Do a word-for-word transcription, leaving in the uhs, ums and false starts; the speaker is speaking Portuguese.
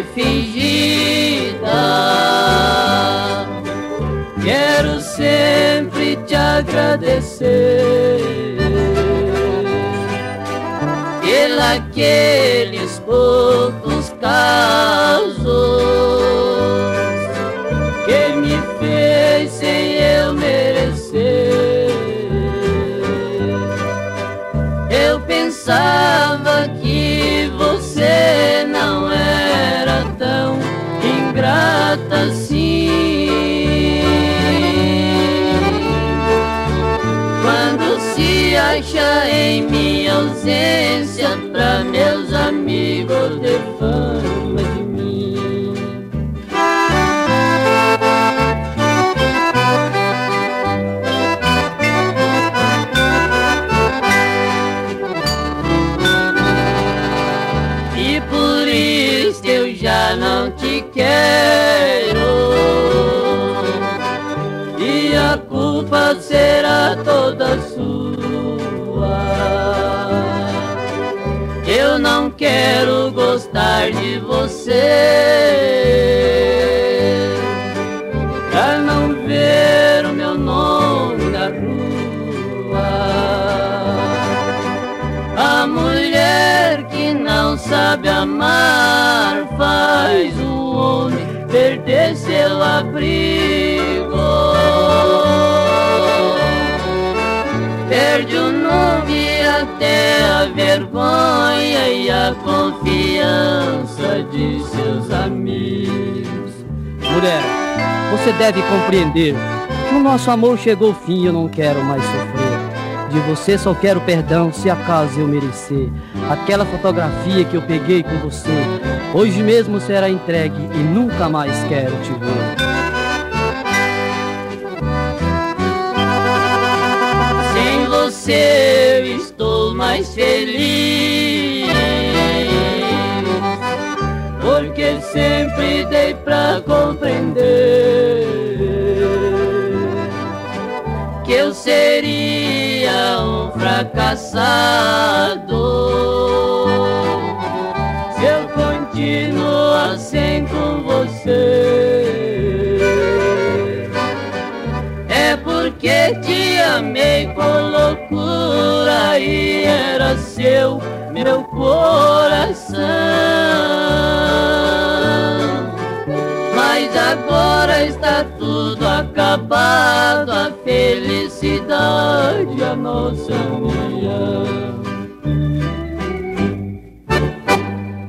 fingida. Quero sempre te agradecer pelaqueles poucos casos que me fez sem eu merecer. Eu pensava que você não era tão ingrata assim. Quando se acha em minha ausência, pra meus amigos defama de mim. E por isso eu já não te quero, e a culpa será toda sua. Eu não quero gostar de você, pra não ver o meu nome na rua. A mulher que não sabe amar faz o homem perder seu abrigo. Perde o nome, até a vergonha e a confiança de seus amigos. Mulher, você deve compreender que o nosso amor chegou ao fim e eu não quero mais sofrer. De você só quero perdão se acaso eu merecer. Aquela fotografia que eu peguei com você hoje mesmo será entregue e nunca mais quero te ver. Sem você eu estou mais feliz, porque sempre dei pra compreender que eu seria um fracassado se eu continuar assim com você. É porque te amei com loucura e era seu meu coração. Mas agora está tudo acabado, a felicidade, a nossa união.